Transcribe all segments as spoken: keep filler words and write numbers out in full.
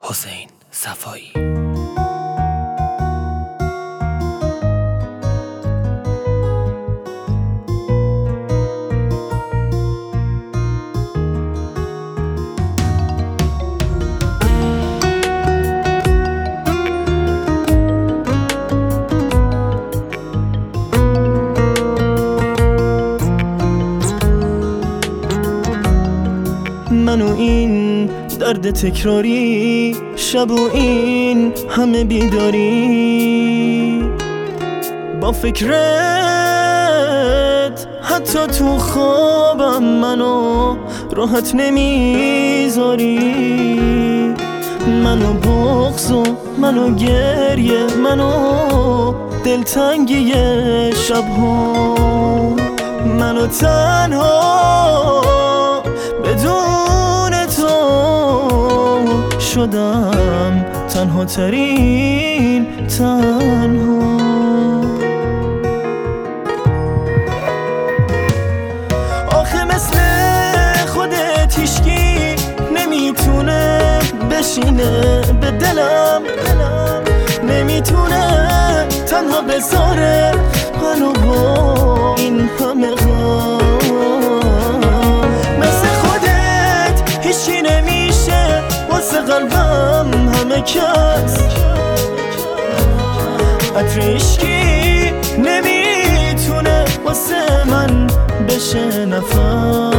حسین صفایی. منو این درد تکراری، شب و این همه بیداری، با فکرت حتی تو خوابم منو راحت نمیذاری. منو بغض و منو گریه، منو دلتنگی شبها، منو تنها بدون تو شدم تنها ترین تنها. آخه مثل خودت هیچکی نمیتونه بشینه به دلم، نمیتونه تنها بذاره منو با این همه غم. مثل خودت هیچی نمیشه واسه قلبم همه کس، عطر عشقی نمیتونه واسه من بشه نفس.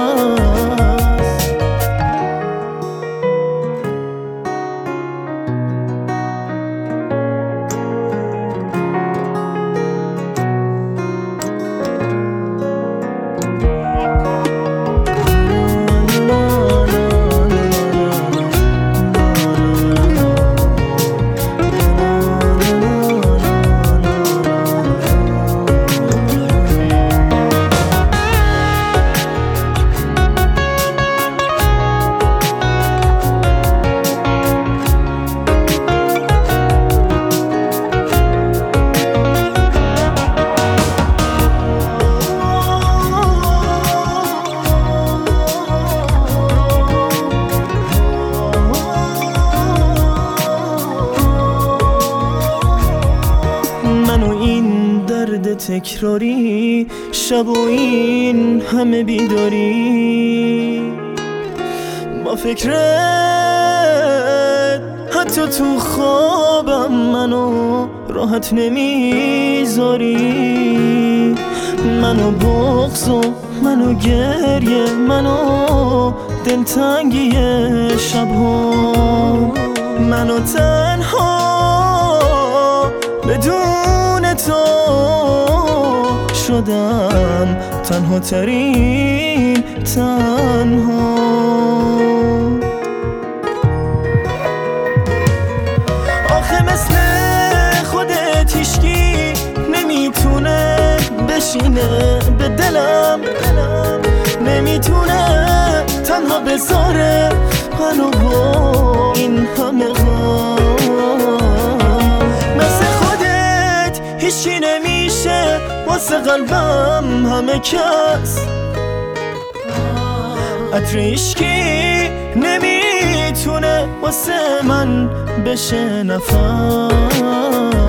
تکراری، شب و این همه بیداری، با فکرت حتی تو خوابم منو راحت نمیذاری. منو بغض و منو گریه، منو دلتنگی شبها، منو تنها بدون تو شدم تنها ترین تنها. آخه مثل خودت هیچکی نمیتونه بشینه به دلم، نمیتونه تنها بذاره منو با این همه غم. مثل خودت هیچی نمیشه واسه قلبم همه کس، عطر عشقی نمیتونه واسه من بشه نفس.